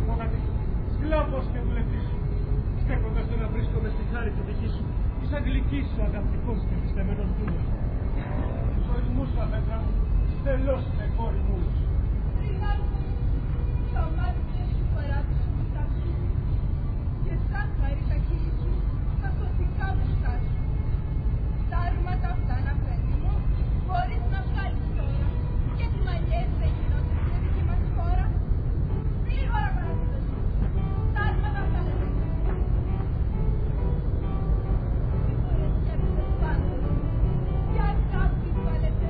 απόγατη, σκλάβος και βουλευτής σου, στέκοντας το να βρίσκομαι στη χάρη τη δική σου, της αγγλικής σου αγαπητικός και πιστεμένος δούλος. Τους ορισμούς σου, απέτρα μου, στελώς με κόρη μου. Τα μάτια σου παράδεισου μου τα σου και ζάχαρη τα χείλη σου στα σωτικά μου σκάσου. Τα άρματα αυτά να φέρνει μου μπορείς να βγάλεις τώρα και τις μαλλιές δεν γίνονται στην δική μας χώρα. Γρήγορα παραδείγμα σου. Τα άρματα αυτά δεν είναι. Σίγουρες σκέψεις πάντων. Για αγάπη βάλετε.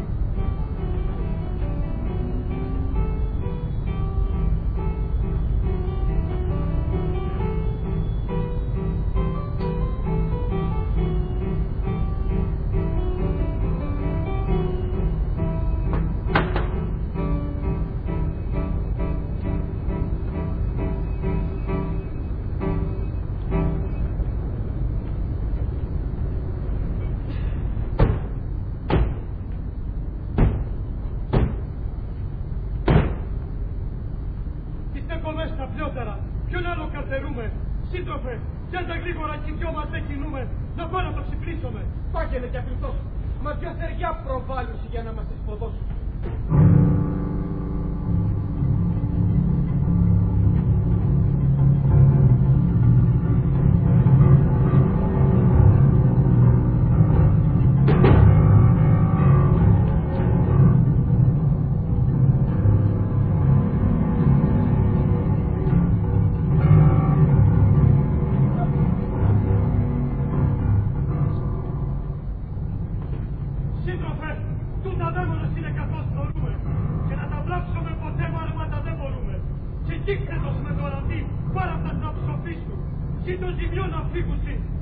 Ποιον άλλο καρτερούμε, σύντροφε, κι αν τα γρήγορα κι οι δυο μας δεν κινούμε, να πάω να το ξυπνήσουμε. Πάγαινε κι απλητός, μα ποια θεριά προβάλλουση για να μας εσποδώσουν. Δείξτε το με το ραντί, πάρα αυτά να ψοφίσουν. Ζήτω ζημιό να φύγουν.